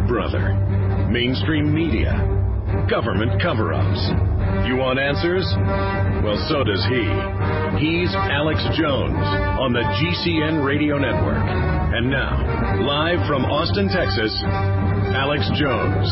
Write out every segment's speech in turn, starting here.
Big Brother, mainstream media, government cover-ups. You want answers? Well, so does he. He's Alex Jones on the GCN Radio Network. And now, live from Austin, Texas, Alex Jones.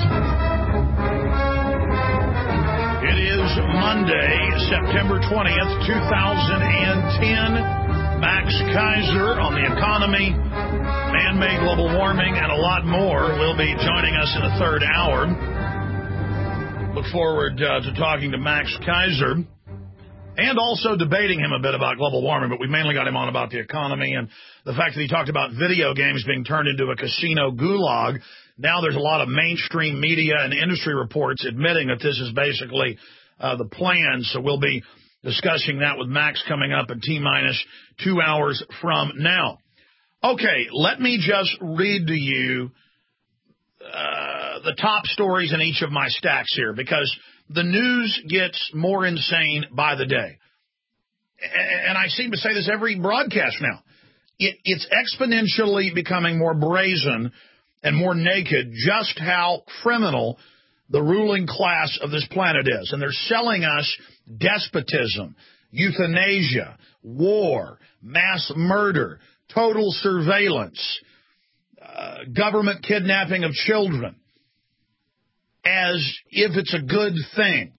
It is Monday, September 20th, 2010. Max Keiser on the economy, man-made global warming, and a lot more will be joining us in the third hour. Look forward to talking to Max Keiser and also debating him a bit about global warming, but we mainly got him on about the economy and the fact that he talked about video games being turned into a casino gulag. Now there's a lot of mainstream media and industry reports admitting that this is basically the plan, so we'll be discussing that with Max coming up in T-minus 2 hours from now. Okay, let me just read to you the top stories in each of my stacks here, because the news gets more insane by the day. And I seem to say this every broadcast now. It's exponentially becoming more brazen and more naked just how criminal the ruling class of this planet is. And they're selling us despotism, euthanasia, war, mass murder, total surveillance, government kidnapping of children, as if it's a good thing.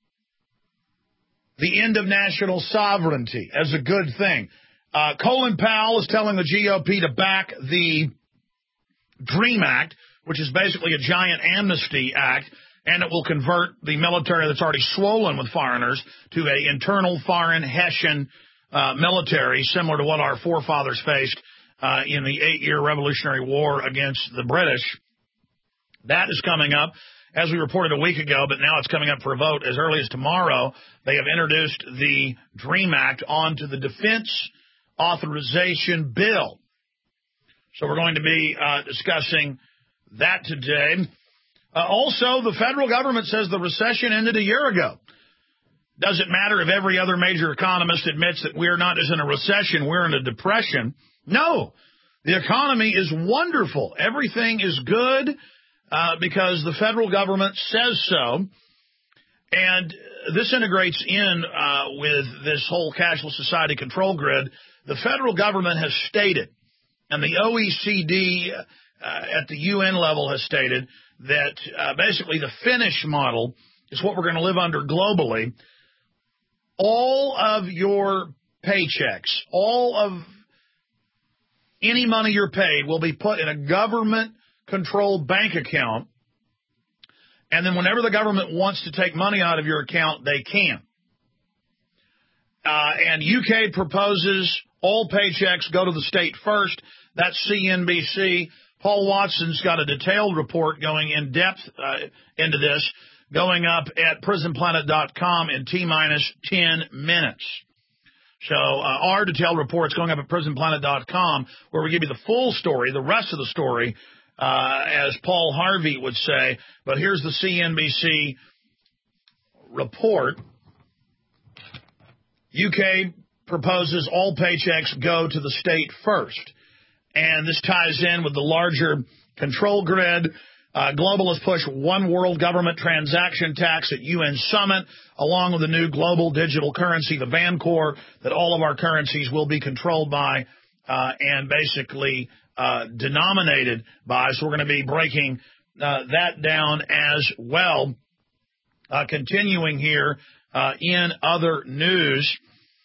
The end of national sovereignty as a good thing. Colin Powell is telling the GOP to back the DREAM Act, which is basically a giant amnesty act, and it will convert the military that's already swollen with foreigners to an internal foreign Hessian military, similar to what our forefathers faced in the 8-year Revolutionary War against the British. That is coming up, as we reported a week ago, but now it's coming up for a vote as early as tomorrow. They have introduced the DREAM Act onto the Defense Authorization Bill. So we're going to be discussing that today. Also, the federal government says the recession ended a year ago. Doesn't matter if every other major economist admits that we're not just in a recession, we're in a depression. No, the economy is wonderful. Everything is good because the federal government says so. And this integrates in with this whole cashless society control grid. The federal government has stated, and the OECD at the UN level has stated, that basically the Finnish model is what we're going to live under globally. All of your paychecks, all of any money you're paid will be put in a government-controlled bank account, and then whenever the government wants to take money out of your account, they can. And UK proposes all paychecks go to the state first. That's CNBC. Paul Watson's got a detailed report going in depth into this, going up at prisonplanet.com in T-minus 10 minutes. So our detailed report's going up at prisonplanet.com, where we give you the full story, the rest of the story, as Paul Harvey would say. But here's the CNBC report. UK proposes all paychecks go to the state first. And this ties in with the larger control grid. Globalists push one world government transaction tax at UN summit, along with the new global digital currency, the Bancor, that all of our currencies will be controlled by and basically denominated by. So we're going to be breaking that down as well. Continuing here in other news.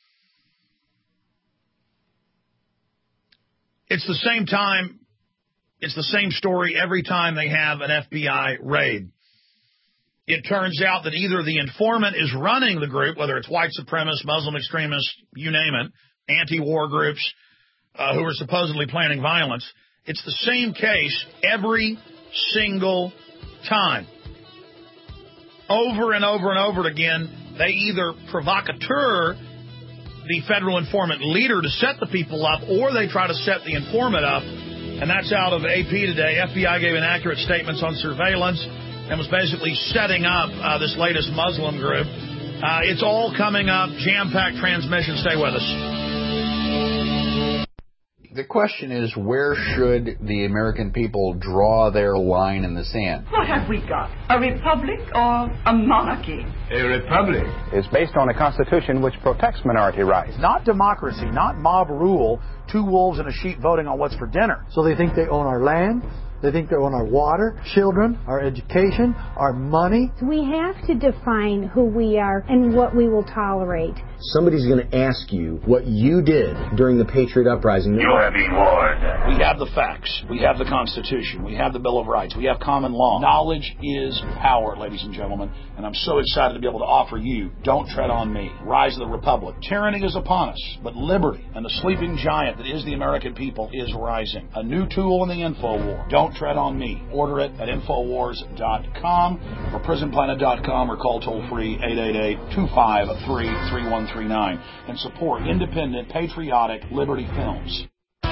It's the same time, it's the same story every time they have an FBI raid. It turns out that either the informant is running the group, whether it's white supremacists, Muslim extremists, you name it, anti-war groups who are supposedly planning violence. It's the same case every single time. Over and over and over again, they either provocateur the federal informant leader to set the people up, or they try to set the informant up. And that's out of AP today. FBI gave inaccurate statements on surveillance and was basically setting up this latest Muslim group. It's all coming up. Jam-packed transmission. Stay with us. The question is, where should the American people draw their line in the sand? What have we got? A republic or a monarchy? A republic is based on a constitution which protects minority rights. Not democracy, not mob rule, two wolves and a sheep voting on what's for dinner. So they think they own our land, they think they own our water, children, our education, our money. We have to define who we are and what we will tolerate. Somebody's going to ask you what you did during the Patriot Uprising. You are being warned. We have the facts. We have the Constitution. We have the Bill of Rights. We have common law. Knowledge is power, ladies and gentlemen. And I'm so excited to be able to offer you Don't Tread on Me, Rise of the Republic. Tyranny is upon us, but liberty and the sleeping giant that is the American people is rising. A new tool in the info war. Don't Tread on Me. Order it at Infowars.com or PrisonPlanet.com or call toll-free 888-253-3139 and support independent, patriotic Liberty films.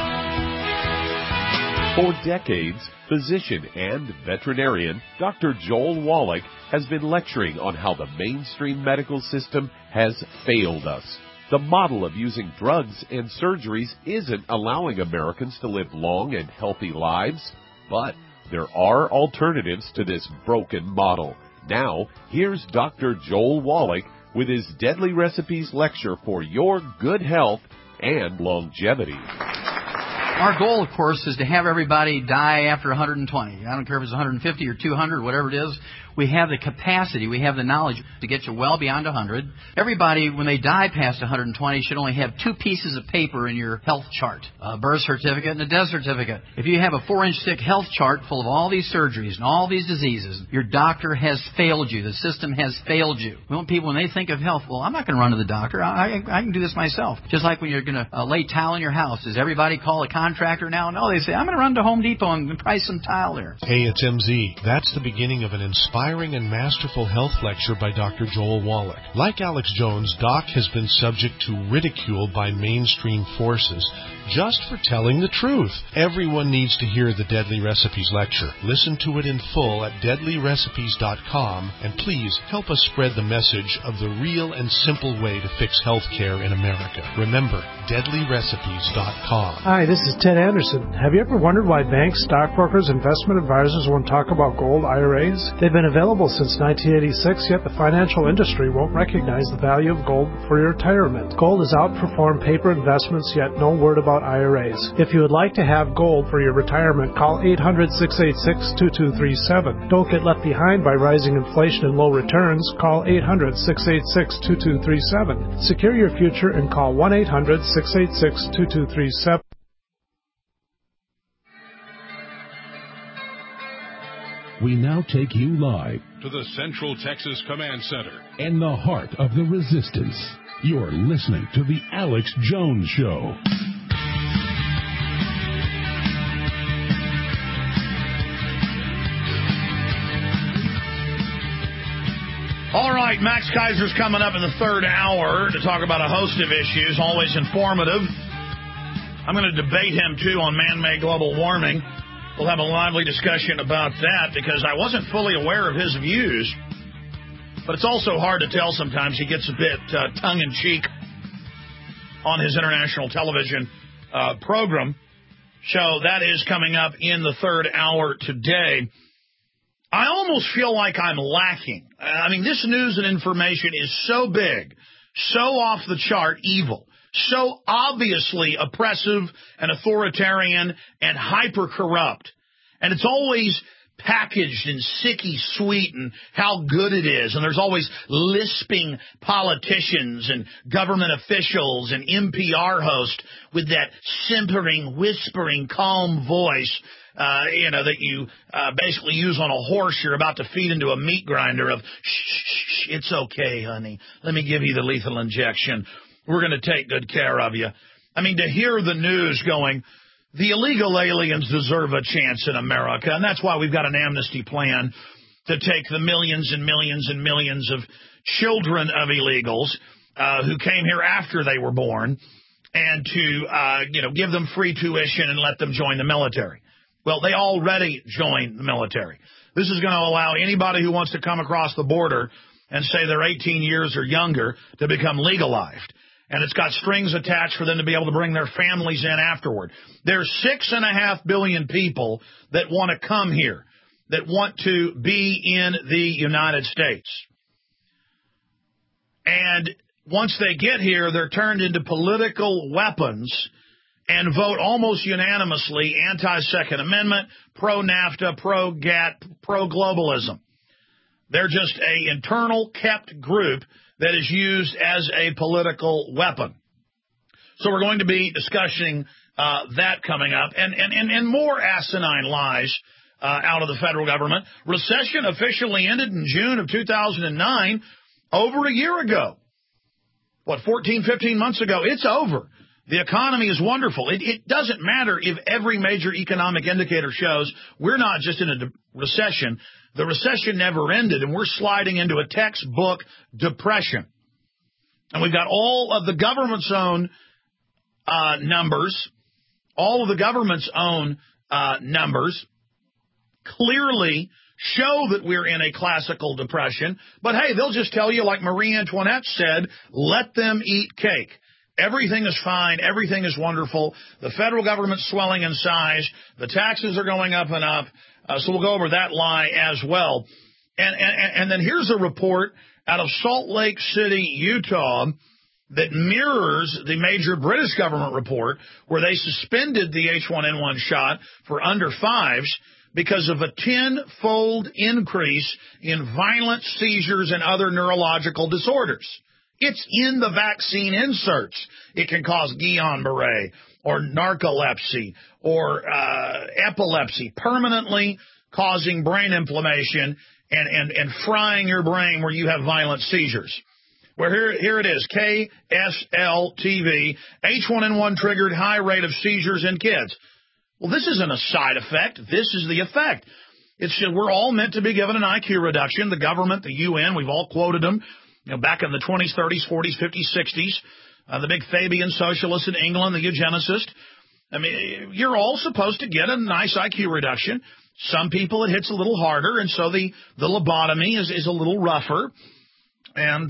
For decades, physician and veterinarian Dr. Joel Wallach has been lecturing on how the mainstream medical system has failed us. The model of using drugs and surgeries isn't allowing Americans to live long and healthy lives, but there are alternatives to this broken model. Now, here's Dr. Joel Wallach with his Deadly Recipes lecture for your good health and longevity. Our goal, of course, is to have everybody die after 120. I don't care if it's 150 or 200, whatever it is. We have the capacity, we have the knowledge to get you well beyond 100. Everybody, when they die past 120, should only have 2 pieces of paper in your health chart, a birth certificate and a death certificate. If you have a 4-inch thick health chart full of all these surgeries and all these diseases, your doctor has failed you. The system has failed you. We want people, when they think of health, well, I'm not going to run to the doctor. I can do this myself. Just like when you're going to lay tile in your house. Does everybody call a contractor now? No, they say, I'm going to run to Home Depot and price some tile there. Hey, it's MZ. That's the beginning of an inspiring and masterful health lecture by Dr. Joel Wallach. Like Alex Jones, Doc has been subject to ridicule by mainstream forces just for telling the truth. Everyone needs to hear the Deadly Recipes lecture. Listen to it in full at deadlyrecipes.com, and please help us spread the message of the real and simple way to fix health care in America. Remember, deadlyrecipes.com. Hi, this is Ted Anderson. Have you ever wondered why banks, stockbrokers, investment advisors won't talk about gold IRAs? They've been available since 1986, yet the financial industry won't recognize the value of gold for your retirement. Gold has outperformed paper investments, yet no word about IRAs. If you would like to have gold for your retirement, call 800-686-2237. Don't get left behind by rising inflation and low returns. Call 800-686-2237. Secure your future and call 1-800-686-2237. We now take you live to the Central Texas Command Center in the heart of the resistance. You're listening to The Alex Jones Show. All right, Max Kaiser's coming up in the third hour to talk about a host of issues, always informative. I'm going to debate him, too, on man-made global warming. We'll have a lively discussion about that because I wasn't fully aware of his views. But it's also hard to tell sometimes. He gets a bit tongue-in-cheek on his international television program. So that is coming up in the third hour today. I almost feel like I'm lacking. I mean, this news and information is so big, so off the chart evil, so obviously oppressive and authoritarian and hyper-corrupt. And it's always packaged and sicky sweet and how good it is. And there's always lisping politicians and government officials and NPR hosts with that simpering, whispering, calm voice, that you basically use on a horse you're about to feed into a meat grinder of, shh, it's okay, honey. Let me give you the lethal injection. We're going to take good care of you. I mean, to hear the news going, the illegal aliens deserve a chance in America, and that's why we've got an amnesty plan to take the millions and millions and millions of children of illegals who came here after they were born and to, give them free tuition and let them join the military. Well, they already joined the military. This is going to allow anybody who wants to come across the border and say they're 18 years or younger to become legalized. And it's got strings attached for them to be able to bring their families in afterward. There's 6.5 billion people that want to come here, that want to be in the United States. And once they get here, they're turned into political weapons and vote almost unanimously anti-Second Amendment, pro-NAFTA, pro-GATT, pro-globalism. They're just an internal kept group that is used as a political weapon. So we're going to be discussing that coming up and more asinine lies out of the federal government. Recession officially ended in June of 2009, over a year ago. 14, 15 months ago? It's over. The economy is wonderful. It doesn't matter if every major economic indicator shows we're not just in a recession. The recession never ended, and we're sliding into a textbook depression. And we've got all of the government's own numbers, clearly show that we're in a classical depression. But, hey, they'll just tell you, like Marie Antoinette said, let them eat cake. Everything is fine. Everything is wonderful. The federal government's swelling in size. The taxes are going up and up. So we'll go over that lie as well. And then here's a report out of Salt Lake City, Utah, that mirrors the major British government report where they suspended the H1N1 shot for under fives because of a 10-fold increase in violent seizures and other neurological disorders. It's in the vaccine inserts. It can cause Guillain-Barré or narcolepsy or epilepsy, permanently causing brain inflammation and frying your brain where you have violent seizures. Well, here it is, KSL-TV, H1N1 triggered high rate of seizures in kids. Well, this isn't a side effect. This is the effect. It's just, we're all meant to be given an IQ reduction. The government, the UN, we've all quoted them. Back in the 20s, 30s, 40s, 50s, 60s, the big Fabian socialist in England, the eugenicist. I mean, you're all supposed to get a nice IQ reduction. Some people it hits a little harder, and so the lobotomy is a little rougher. And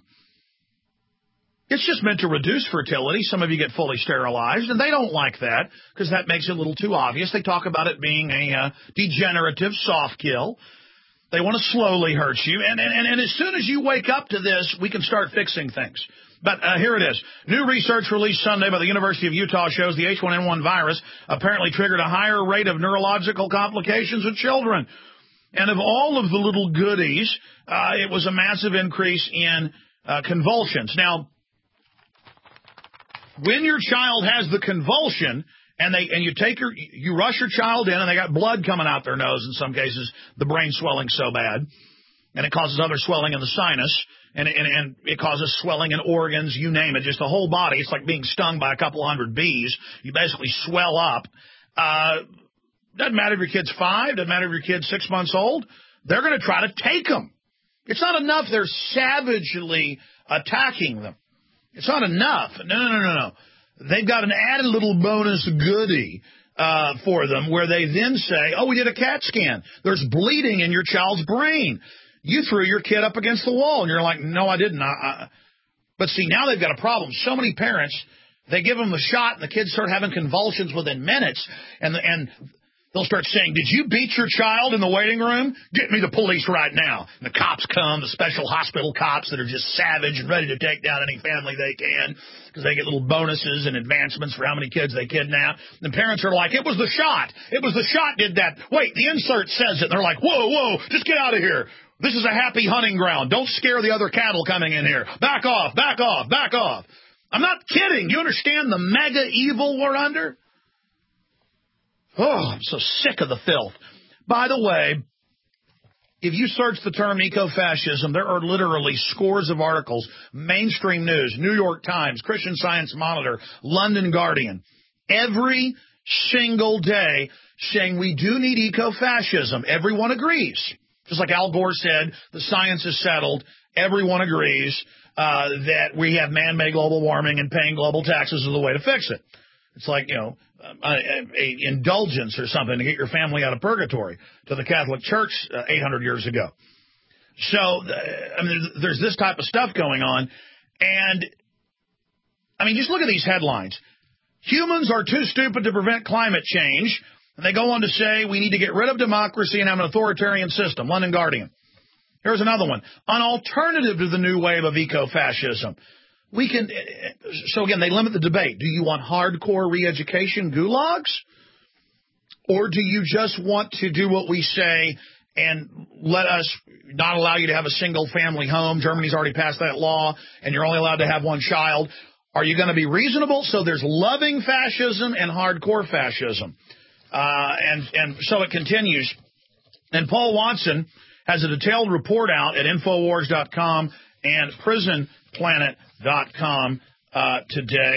it's just meant to reduce fertility. Some of you get fully sterilized, and they don't like that because that makes it a little too obvious. They talk about it being a degenerative soft kill. They want to slowly hurt you. And as soon as you wake up to this, we can start fixing things. But here it is. New research released Sunday by the University of Utah shows the H1N1 virus apparently triggered a higher rate of neurological complications in children. And of all of the little goodies, it was a massive increase in convulsions. Now, when your child has the convulsion, and you rush your child in, and they got blood coming out their nose in some cases, the brain swelling so bad, and it causes other swelling in the sinus, and it causes swelling in organs, you name it, just the whole body. It's like being stung by a couple hundred bees. You basically swell up. Doesn't matter if your kid's 5, doesn't matter if your kid's 6 months old. They're going to try to take them. It's not enough they're savagely attacking them. It's not enough. No. They've got an added little bonus goodie for them where they then say, oh, we did a CAT scan. There's bleeding in your child's brain. You threw your kid up against the wall. And you're like, no, I didn't. But see, now they've got a problem. So many parents, they give them the shot and the kids start having convulsions within minutes. And they'll start saying, did you beat your child in the waiting room? Get me the police right now. And the cops come, the special hospital cops that are just savage and ready to take down any family they can because they get little bonuses and advancements for how many kids they kidnap. And parents are like, it was the shot. It was the shot did that. Wait, the insert says it. And they're like, whoa, just get out of here. This is a happy hunting ground. Don't scare the other cattle coming in here. Back off. I'm not kidding. Do you understand the mega evil we're under? Oh, I'm so sick of the filth. By the way, if you search the term eco-fascism, there are literally scores of articles, mainstream news, New York Times, Christian Science Monitor, London Guardian, every single day saying we do need eco-fascism. Everyone agrees. Just like Al Gore said, the science is settled. Everyone agrees that we have man-made global warming and paying global taxes is the way to fix it. It's like, a indulgence or something to get your family out of purgatory to the Catholic Church 800 years ago. So, there's this type of stuff going on. And I mean, just look at these headlines. Humans are too stupid to prevent climate change. And they go on to say we need to get rid of democracy and have an authoritarian system. London Guardian. Here's another one. An alternative to the new wave of eco-fascism. So again, they limit the debate. Do you want hardcore re-education gulags? Or do you just want to do what we say and let us not allow you to have a single family home? Germany's already passed that law, and you're only allowed to have one child. Are you going to be reasonable? So there's loving fascism and hardcore fascism. And so it continues. And Paul Watson has a detailed report out at Infowars.com and PrisonPlanet.com today.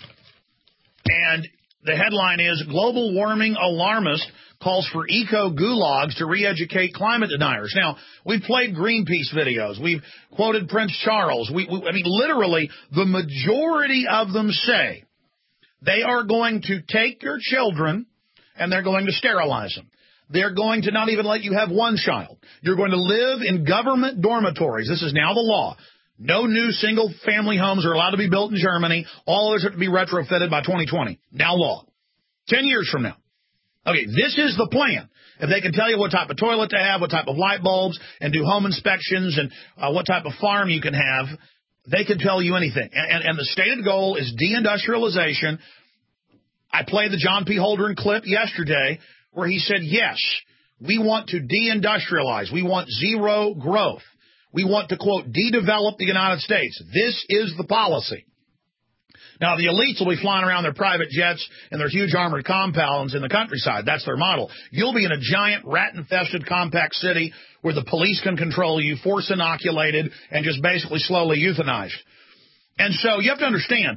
And the headline is, Global Warming Alarmist Calls for Eco-Gulags to Re-Educate Climate Deniers. Now, we've played Greenpeace videos. We've quoted Prince Charles. I mean, literally, the majority of them say they are going to take your children and they're going to sterilize them. They're going to not even let you have one child. You're going to live in government dormitories. This is now the law. No new single-family homes are allowed to be built in Germany. All others have to be retrofitted by 2020. Now law. 10 years from now. Okay, this is the plan. If they can tell you what type of toilet to have, what type of light bulbs, and do home inspections, and what type of farm you can have, they can tell you anything. And the stated goal is deindustrialization. I played the John P. Holdren clip yesterday where he said, yes, we want to deindustrialize. We want zero growth. We want to, quote, de-develop the United States. This is the policy. Now, the elites will be flying around their private jets and their huge armored compounds in the countryside. That's their model. You'll be in a giant rat-infested compact city where the police can control you, force inoculated, and just basically slowly euthanized. And so you have to understand,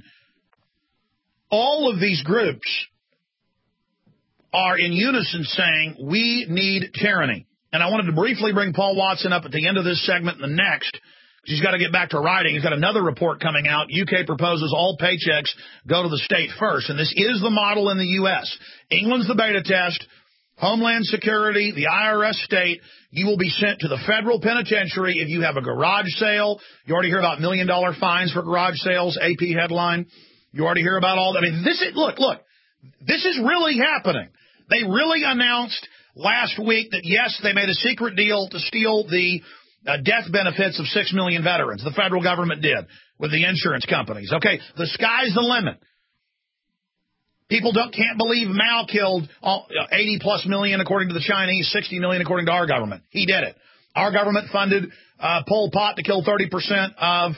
all of these groups are in unison saying we need tyranny. And I wanted to briefly bring Paul Watson up at the end of this segment and the next. He's got to get back to writing. He's got another report coming out. UK proposes all paychecks go to the state first. And this is the model in the U.S. England's the beta test. Homeland Security, the IRS state, you will be sent to the federal penitentiary if you have a garage sale. You already hear about $1 million fines for garage sales, AP headline. You already hear about all that. I mean, this is, look, this is really happening. They really announced last week that, yes, they made a secret deal to steal the death benefits of 6 million veterans. The federal government did with the insurance companies. Okay, the sky's the limit. People can't believe Mao killed 80-plus million according to the Chinese, 60 million according to our government. He did it. Our government funded Pol Pot to kill 30% of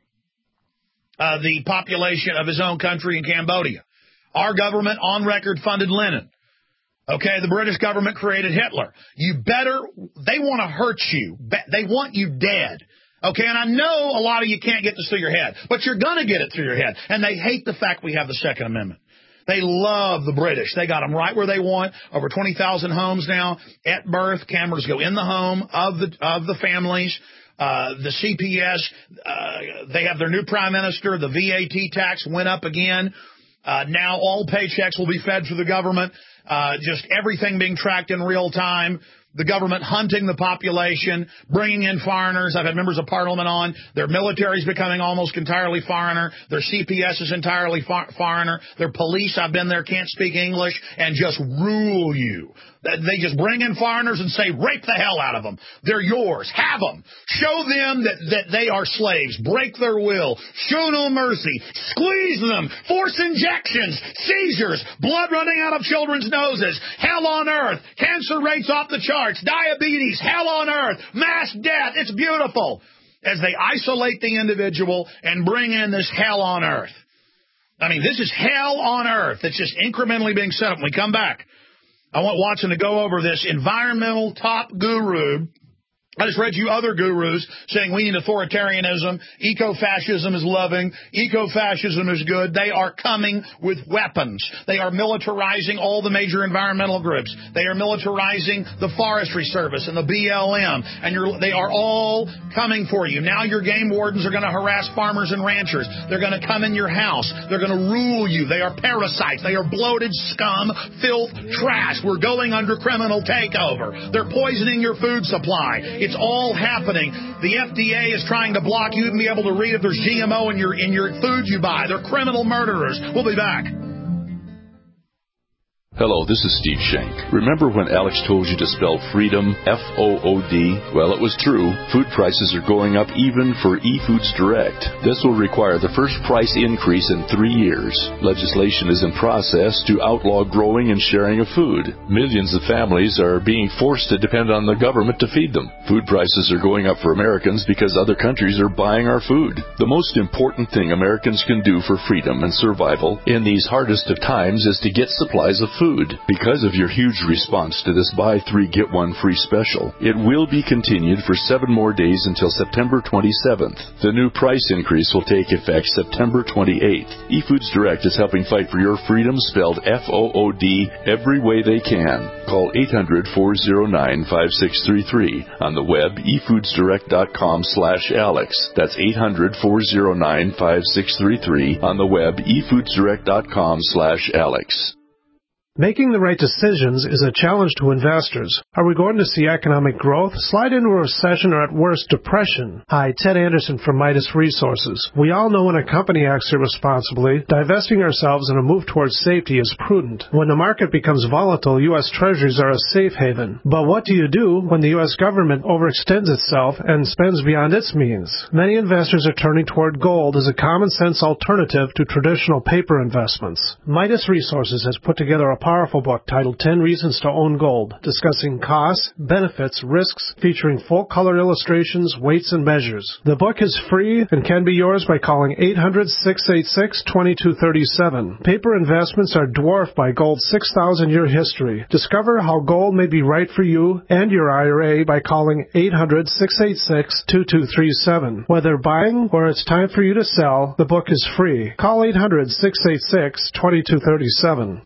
the population of his own country in Cambodia. Our government, on record, funded Lenin. Okay, the British government created Hitler. They want to hurt you. They want you dead. Okay, and I know a lot of you can't get this through your head, but you're going to get it through your head. And they hate the fact we have the Second Amendment. They love the British. They got them right where they want. Over 20,000 homes now at birth. Cameras go in the home of the families. The CPS, they have their new prime minister. The VAT tax went up again. Now all paychecks will be fed through the government. Just everything being tracked in real time. The government hunting the population, bringing in foreigners. I've had members of parliament on. Their military is becoming almost entirely foreigner. Their CPS is entirely foreigner. Their police, I've been there, can't speak English and just rule you. They just bring in foreigners and say, rape the hell out of them. They're yours. Have them. Show them that they are slaves. Break their will. Show no mercy. Squeeze them. Force injections. Seizures. Blood running out of children's noses. Hell on earth. Cancer rates off the charts. Diabetes. Hell on earth. Mass death. It's beautiful. As they isolate the individual and bring in this hell on earth. I mean, this is hell on earth. It's just incrementally being set up. When we come back, I want Watson to go over this environmental top guru. I just read you other gurus saying we need authoritarianism. Eco-fascism is loving. Eco-fascism is good. They are coming with weapons. They are militarizing all the major environmental groups. They are militarizing the Forestry Service and the BLM. And they are all coming for you. Now your game wardens are going to harass farmers and ranchers. They're going to come in your house. They're going to rule you. They are parasites. They are bloated scum, filth, trash. We're going under criminal takeover. They're poisoning your food supply. It's all happening. The FDA is trying to block you and be able to read if there's GMO in your food you buy. They're criminal murderers. We'll be back. Hello, this is Steve Shank. Remember when Alex told you to spell freedom, F-O-O-D? Well, it was true. Food prices are going up even for eFoods Direct. This will require the first price increase in 3 years. Legislation is in process to outlaw growing and sharing of food. Millions of families are being forced to depend on the government to feed them. Food prices are going up for Americans because other countries are buying our food. The most important thing Americans can do for freedom and survival in these hardest of times is to get supplies of food. Because of your huge response to this buy 3 get 1 free special, it will be continued for 7 more days until September 27th. The new price increase will take effect September 28th. eFoods Direct is helping fight for your freedom, spelled F-O-O-D, every way they can. Call 800-409-5633. On the web, efoodsdirect.com/Alex. That's 800-409-5633. On the web, efoodsdirect.com/Alex. Making the right decisions is a challenge to investors. Are we going to see economic growth, slide into a recession, or at worst, depression? Hi, Ted Anderson from Midas Resources. We all know when a company acts irresponsibly, divesting ourselves in a move towards safety is prudent. When the market becomes volatile, U.S. Treasuries are a safe haven. But what do you do when the U.S. government overextends itself and spends beyond its means? Many investors are turning toward gold as a common-sense alternative to traditional paper investments. Midas Resources has put together a powerful book titled 10 Reasons to Own Gold, discussing costs, benefits, risks, featuring full-color illustrations, weights, and measures. The book is free and can be yours by calling 800-686-2237. Paper investments are dwarfed by gold's 6,000-year history. Discover how gold may be right for you and your IRA by calling 800-686-2237. Whether buying or it's time for you to sell, the book is free. Call 800-686-2237.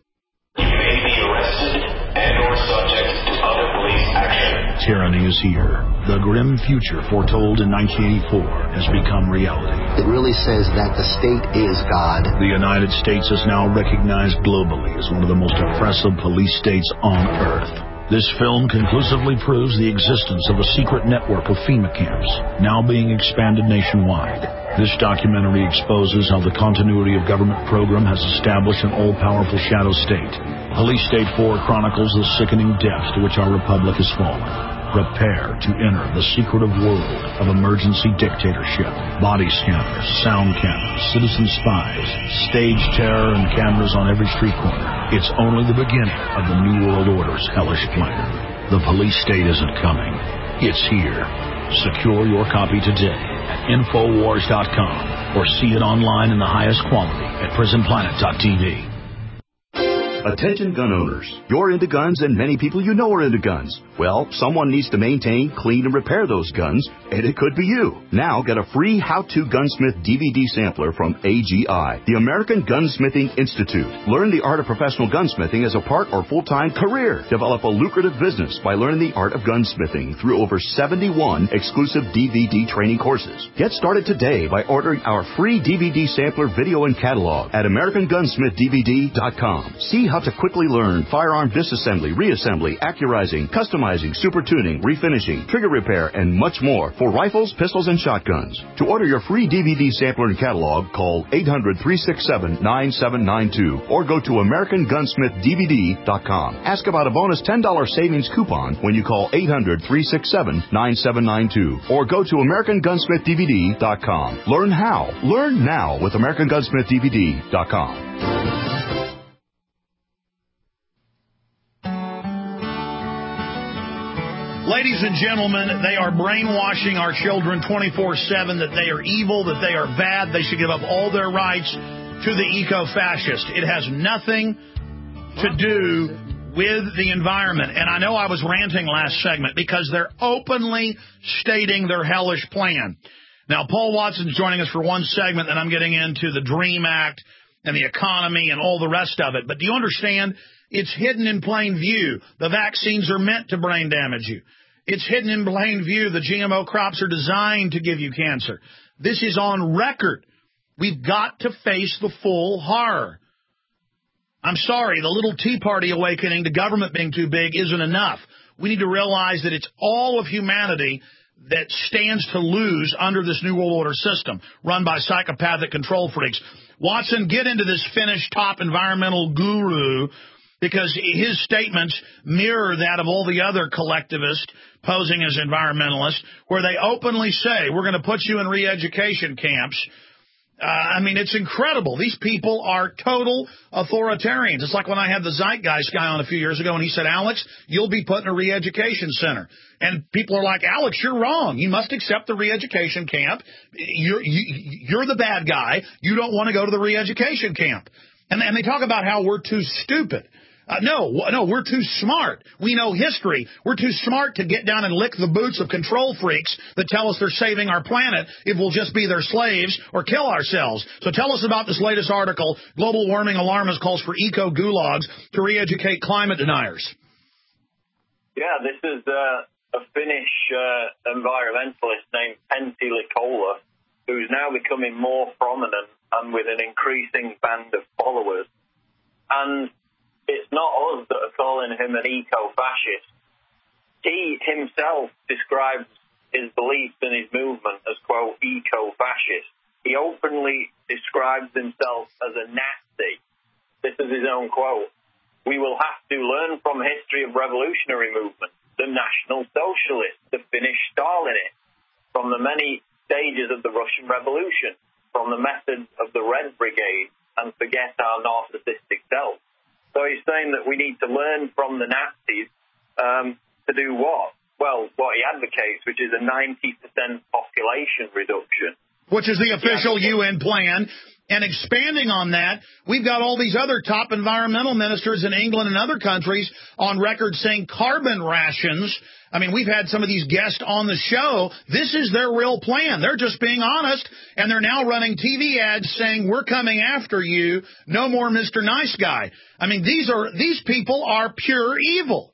Tyranny is here. The grim future foretold in 1984 has become reality. It really says that the state is God. The United States is now recognized globally as one of the most oppressive police states on earth. This film conclusively proves the existence of a secret network of FEMA camps, now being expanded nationwide. This documentary exposes how the continuity of government program has established an all-powerful shadow state. Police State 4 chronicles the sickening depths to which our republic has fallen. Prepare to enter the secretive world of emergency dictatorship. Body scanners, sound cameras, citizen spies, stage terror, and cameras on every street corner. It's only the beginning of the New World Order's hellish plan. The police state isn't coming. It's here. Secure your copy today at Infowars.com or see it online in the highest quality at PrisonPlanet.tv. Attention gun owners. You're into guns and many people you know are into guns. Well, someone needs to maintain, clean, and repair those guns, and it could be you. Now get a free How-To Gunsmith DVD sampler from AGI, the American Gunsmithing Institute. Learn the art of professional gunsmithing as a part or full-time career. Develop a lucrative business by learning the art of gunsmithing through over 71 exclusive DVD training courses. Get started today by ordering our free DVD sampler video and catalog at AmericanGunsmithDVD.com. See how to quickly learn firearm disassembly, reassembly, accurizing, customizing, super tuning, refinishing, trigger repair, and much more for rifles, pistols, and shotguns. To order your free DVD sampler and catalog, call 800-367-9792 or go to AmericanGunsmithDVD.com. Ask about a bonus $10 savings coupon when you call 800-367-9792 or go to AmericanGunsmithDVD.com. Learn how. Learn now with AmericanGunsmithDVD.com. Ladies and gentlemen, they are brainwashing our children 24/7 that they are evil, that they are bad, they should give up all their rights to the eco-fascist. It has nothing to do with the environment. And I know I was ranting last segment because they're openly stating their hellish plan. Now, Paul Watson's joining us for one segment, and I'm getting into the DREAM Act and the economy and all the rest of it. But do you understand? It's hidden in plain view. The vaccines are meant to brain damage you. It's hidden in plain view. The GMO crops are designed to give you cancer. This is on record. We've got to face the full horror. I'm sorry, the little Tea Party awakening to government being too big isn't enough. we need to realize that it's all of humanity that stands to lose under this New World Order system run by psychopathic control freaks. Watson, get into this Finnish top environmental guru, because his statements mirror that of all the other collectivists posing as environmentalists, where they openly say, we're going to put you in re-education camps. I mean, it's incredible. These people are total authoritarians. It's like when I had the Zeitgeist guy on a few years ago, and he said, Alex, you'll be put in a re-education center. And people are like, Alex, you're wrong. You must accept the re-education camp. You're the bad guy. You don't want to go to the re-education camp. And they talk about how we're too stupid. No, we're too smart. We know history. We're too smart to get down and lick the boots of control freaks that tell us they're saving our planet if we'll just be their slaves or kill ourselves. So tell us about this latest article, Global Warming Alarmist Calls for Eco-Gulags to Re-Educate Climate Deniers. Yeah, this is a Finnish environmentalist named Pentti Likola, who's now becoming more prominent and with an increasing band of followers. And it's not us that are calling him an eco-fascist. He himself describes his beliefs and his movement as, quote, eco-fascist. He openly describes himself as a Nazi. This is his own quote. We will have to learn from history of revolutionary movements, the National Socialists, the Finnish Stalinists, from the many stages of the Russian Revolution, from the methods of the Red Brigade, and forget our narcissistic self. So he's saying that we need to learn from the Nazis to do what? Well, what he advocates, which is a 90% population reduction. Which is the official UN plan. And expanding on that, we've got all these other top environmental ministers in England and other countries on record saying carbon rations. I mean, we've had some of these guests on the show. This is their real plan. They're just being honest, and they're now running TV ads saying, we're coming after you. No more Mr. Nice Guy. I mean, these people are pure evil.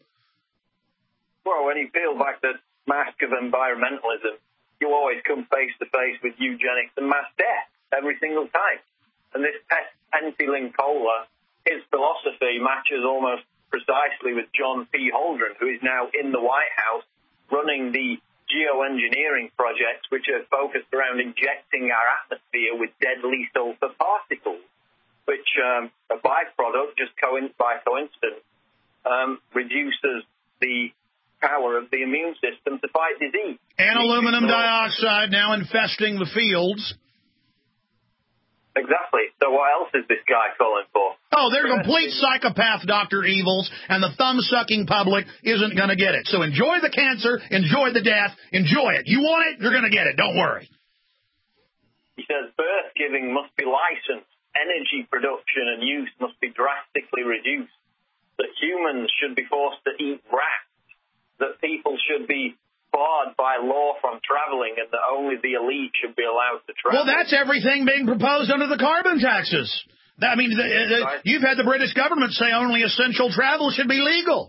Well, when you peel back the mask of environmentalism, you always come face to face with eugenics and mass death every single time. And this Pentti Likola, his philosophy matches almost precisely with John P. Holdren, who is now in the White House running the geoengineering projects, which are focused around injecting our atmosphere with deadly sulfur particles, which a byproduct, just by coincidence, reduces the power of the immune system to fight disease. And aluminum dioxide now infesting the fields. Exactly. So what else is this guy calling for? Oh, they're complete psychopath Dr. Evils, and the thumb-sucking public isn't going to get it. So enjoy the cancer, enjoy the death, enjoy it. You want it, you're going to get it. Don't worry. He says birth giving must be licensed. Energy production and use must be drastically reduced. That humans should be forced to eat rats. That people should be barred by law from traveling, and that only the elite should be allowed to travel. Well, that's everything being proposed under the carbon taxes. I mean, you've had the British government say only essential travel should be legal.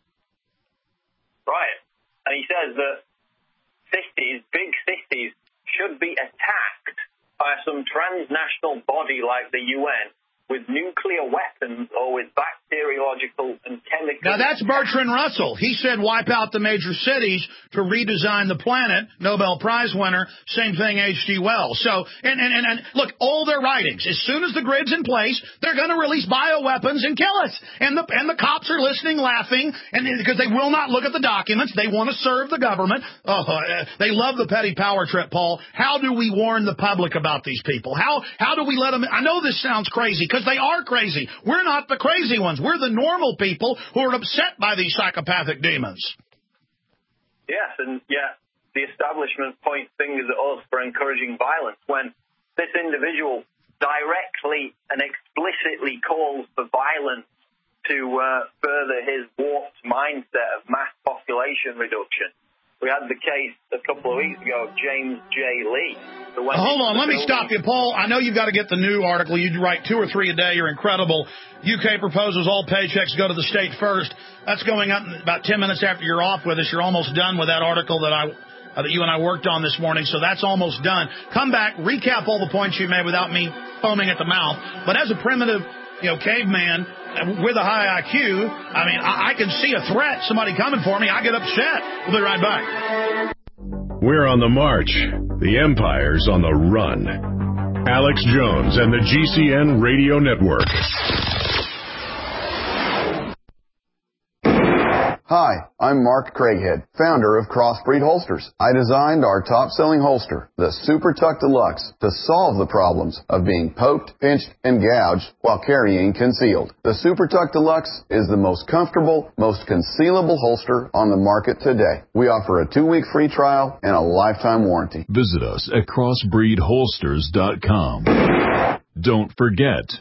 Right. And he says that cities, big cities, should be attacked by some transnational body like the UN with nuclear weapons or with bacteriological and chemical... Now, that's Bertrand Russell. He said wipe out the major cities to redesign the planet. Nobel Prize winner. Same thing, H.G. Wells. So, and look, all their writings, as soon as the grid's in place, they're going to release bioweapons and kill us. And the cops are listening, laughing, and because they will not look at the documents. They want to serve the government. They love the petty power trip, Paul. How do we warn the public about these people? How do we let them... I know this sounds crazy, because they are crazy. We're not the crazy ones. We're the normal people who are upset by these psychopathic demons. Yes, and yet the establishment points fingers at us for encouraging violence when this individual directly and explicitly calls for violence to further his warped mindset of mass population reduction. We had the case a couple of weeks ago of James J. Lee. Hold on, let me stop you, Paul. I know you've got to get the new article. You write 2 or 3 a day. You're incredible. UK proposes all paychecks go to the state first. That's going up about 10 minutes after you're off with us. You're almost done with that article that you and I worked on this morning, so that's almost done. Come back, recap all the points you made without me foaming at the mouth. But as a primitive, caveman, with a high IQ, I mean, I can see a threat, somebody coming for me, I get upset. We'll be right back. We're on the march. The empire's on the run. Alex Jones and the GCN Radio Network. Hi, I'm Mark Craighead, founder of Crossbreed Holsters. I designed our top-selling holster, the Super Tuck Deluxe, to solve the problems of being poked, pinched, and gouged while carrying concealed. The Super Tuck Deluxe is the most comfortable, most concealable holster on the market today. We offer a 2-week free trial and a lifetime warranty. Visit us at crossbreedholsters.com. Don't forget,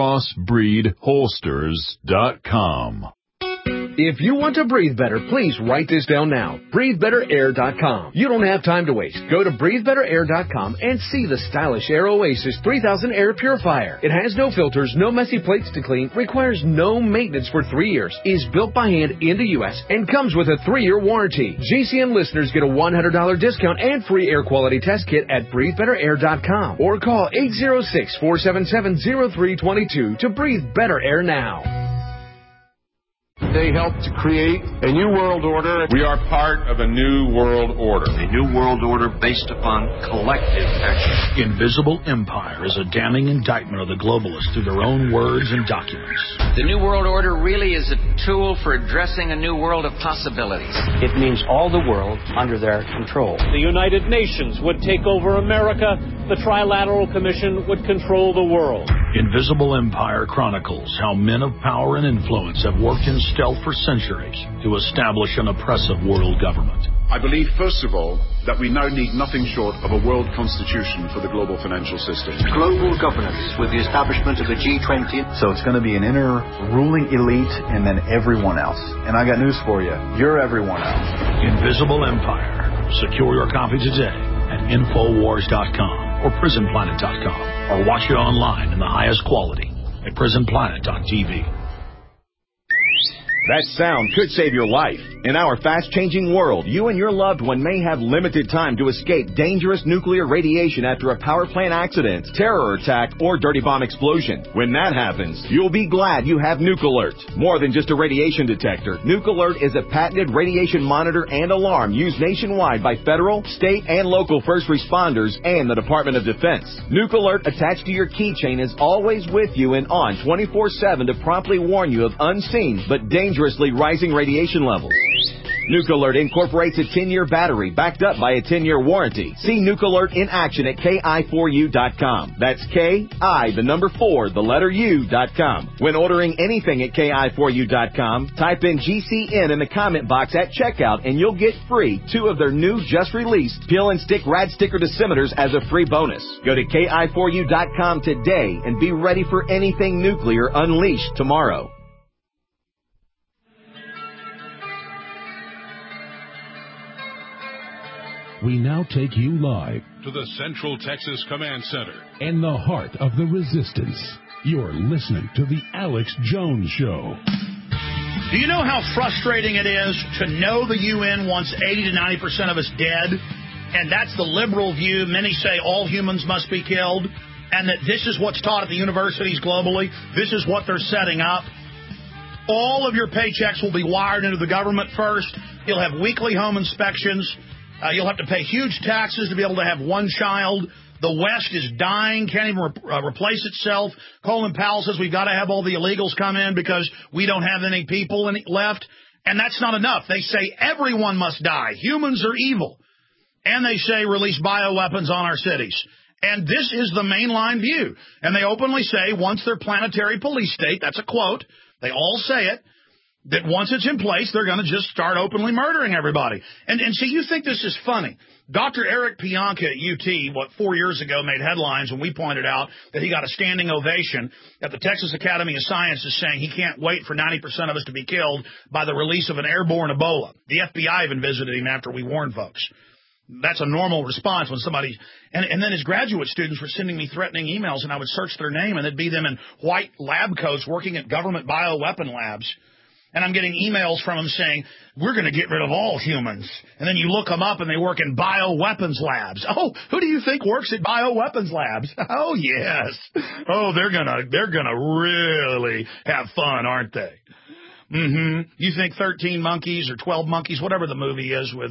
crossbreedholsters.com. If you want to breathe better, please write this down now. BreatheBetterAir.com. You don't have time to waste. Go to BreatheBetterAir.com and see the stylish Air Oasis 3000 Air Purifier. It has no filters, no messy plates to clean, requires no maintenance for 3 years, is built by hand in the U.S., and comes with a 3-year warranty. GCN listeners get a $100 discount and free air quality test kit at BreatheBetterAir.com or call 806-477-0322 to breathe better air now. They helped to create a new world order. We are part of a new world order. A new world order based upon collective action. Invisible Empire is a damning indictment of the globalists through their own words and documents. The new world order really is a tool for addressing a new world of possibilities. It means all the world under their control. The United Nations would take over America. The Trilateral Commission would control the world. Invisible Empire chronicles how men of power and influence have worked in stealth for centuries to establish an oppressive world government. I believe, first of all, that we now need nothing short of a world constitution for the global financial system. Global governance with the establishment of the G20. So it's going to be an inner ruling elite and then everyone else. And I got news for you. You're everyone else. Invisible Empire. Secure your copy today at Infowars.com or PrisonPlanet.com, or watch it online in the highest quality at PrisonPlanet.tv. That sound could save your life. In our fast-changing world, you and your loved one may have limited time to escape dangerous nuclear radiation after a power plant accident, terror attack, or dirty bomb explosion. When that happens, you'll be glad you have Nuke Alert. More than just a radiation detector, Nuke Alert is a patented radiation monitor and alarm used nationwide by federal, state, and local first responders and the Department of Defense. Nuke Alert attached to your keychain is always with you and on 24/7 to promptly warn you of unseen but dangerously rising radiation levels. Nuke Alert incorporates a 10-year battery backed up by a 10-year warranty. See Nuke Alert in action at KI4U.com. That's KI, the number 4, the letter U.com. When ordering anything at KI4U.com, type in GCN in the comment box at checkout and you'll get free 2 of their new just released Peel and Stick Rad Sticker Dosimeters as a free bonus. Go to KI4U.com today and be ready for anything nuclear unleashed tomorrow. We now take you live to the Central Texas Command Center in the heart of the resistance. You're listening to the Alex Jones Show. Do you know how frustrating it is to know the UN wants 80 to 90% of us dead? And that's the liberal view. Many say all humans must be killed, and that this is what's taught at the universities globally. This is what they're setting up. All of your paychecks will be wired into the government first. You'll have weekly home inspections. You'll have to pay huge taxes to be able to have one child. The West is dying, can't even replace itself. Colin Powell says we've got to have all the illegals come in because we don't have any people left. And that's not enough. They say everyone must die. Humans are evil. And they say release bioweapons on our cities. And this is the mainline view. And they openly say once they're planetary police state, that's a quote, they all say it, that once it's in place, they're going to just start openly murdering everybody. And see, you think this is funny. Dr. Eric Pianka at UT, 4 years ago, made headlines when we pointed out that he got a standing ovation at the Texas Academy of Sciences saying he can't wait for 90% of us to be killed by the release of an airborne Ebola. The FBI even visited him after we warned folks. That's a normal response when somebody... And then his graduate students were sending me threatening emails, and I would search their name, and it'd be them in white lab coats working at government bioweapon labs. And I'm getting emails from them saying, we're going to get rid of all humans. And then you look them up and they work in bioweapons labs. Oh, who do you think works at bioweapons labs? Oh, yes. Oh, they're gonna really have fun, aren't they? Mm-hmm. You think 13 Monkeys or 12 Monkeys, whatever the movie is with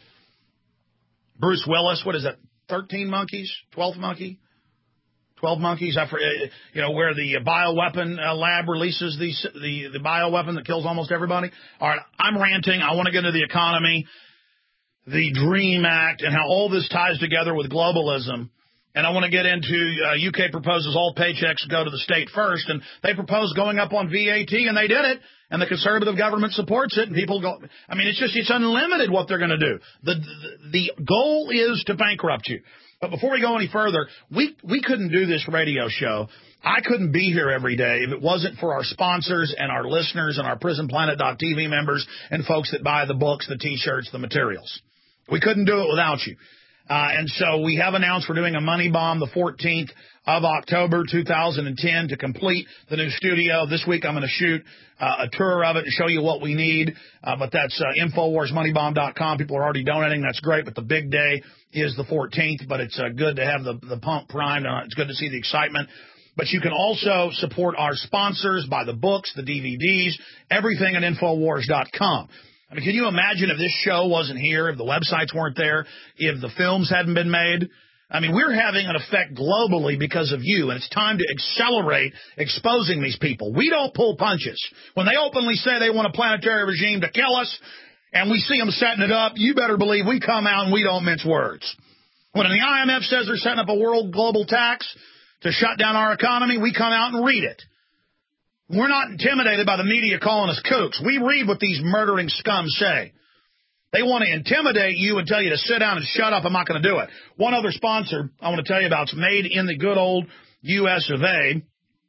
Bruce Willis, what is that, 13 Monkeys? 12 Monkey? 12 Monkeys, where the bioweapon lab releases the bioweapon that kills almost everybody. All right, I'm ranting. I want to get into the economy, the DREAM Act, and how all this ties together with globalism. And I want to get into UK proposes all paychecks go to the state first, and they propose going up on VAT, and they did it, and the conservative government supports it, and people go, I mean, it's unlimited what they're going to do. The goal is to bankrupt you. But before we go any further, we couldn't do this radio show. I couldn't be here every day if it wasn't for our sponsors and our listeners and our PrisonPlanet.tv members and folks that buy the books, the T-shirts, the materials. We couldn't do it without you. And so we have announced we're doing a money bomb the 14th of October 2010 to complete the new studio. This week I'm going to shoot a tour of it and show you what we need. But that's InfoWarsMoneyBomb.com. People are already donating. That's great. But the big day is the 14th. But it's good to have the pump primed. It's good to see the excitement. But you can also support our sponsors, buy the books, the DVDs, everything at InfoWars.com. I mean, can you imagine if this show wasn't here, if the websites weren't there, if the films hadn't been made? I mean, we're having an effect globally because of you, and it's time to accelerate exposing these people. We don't pull punches. When they openly say they want a planetary regime to kill us, and we see them setting it up, you better believe we come out and we don't mince words. When the IMF says they're setting up a world global tax to shut down our economy, we come out and read it. We're not intimidated by the media calling us kooks. We read what these murdering scum say. They want to intimidate you and tell you to sit down and shut up. I'm not going to do it. One other sponsor I want to tell you about is made in the good old U.S. of A.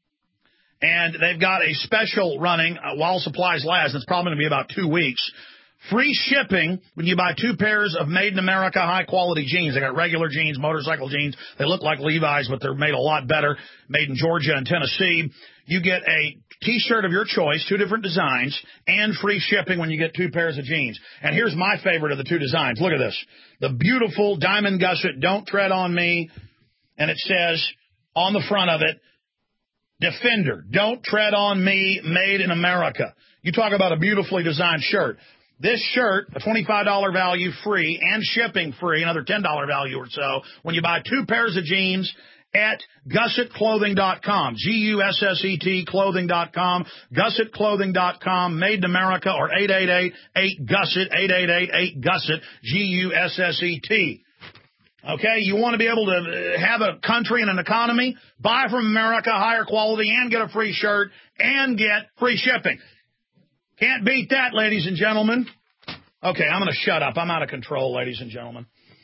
And they've got a special running while supplies last. It's probably going to be about 2 weeks. Free shipping when you buy 2 pairs of Made in America high-quality jeans. They got regular jeans, motorcycle jeans. They look like Levi's, but they're made a lot better, made in Georgia and Tennessee. You get a T-shirt of your choice, 2 different designs, and free shipping when you get 2 pairs of jeans. And here's my favorite of the 2 designs. Look at this. The beautiful diamond gusset, Don't Tread on Me, and it says on the front of it, Defender, Don't Tread on Me, Made in America. You talk about a beautifully designed shirt. This shirt, a $25 value free and shipping free, another $10 value or so, when you buy 2 pairs of jeans at GussetClothing.com, Gusset clothing.com, GussetClothing.com, Made in America, or 888-8-GUSSET, 888-8-GUSSET, Gusset. Okay, you want to be able to have a country and an economy? Buy from America, higher quality, and get a free shirt, and get free shipping. Can't beat that, ladies and gentlemen. Okay, I'm going to shut up. I'm out of control, ladies and gentlemen.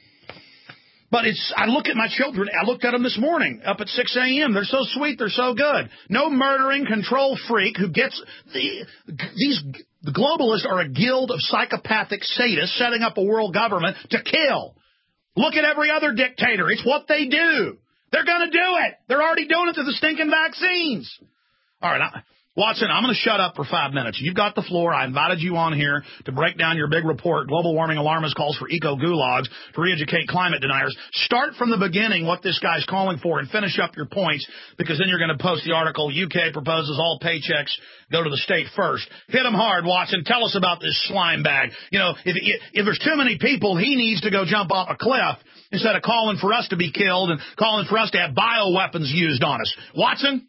But I look at my children. I looked at them this morning up at 6 a.m. They're so sweet. They're so good. No murdering control freak who gets the globalists are a guild of psychopathic sadists setting up a world government to kill. Look at every other dictator. It's what they do. They're going to do it. They're already doing it to the stinking vaccines. All right, Watson, I'm going to shut up for 5 minutes. You've got the floor. I invited you on here to break down your big report, Global Warming Alarmist Calls for Eco-Gulags to Re-Educate Climate Deniers. Start from the beginning what this guy's calling for and finish up your points, because then you're going to post the article, UK proposes all paychecks go to the state first. Hit him hard, Watson. Tell us about this slime bag. You know, if there's too many people, he needs to go jump off a cliff instead of calling for us to be killed and calling for us to have bioweapons used on us. Watson?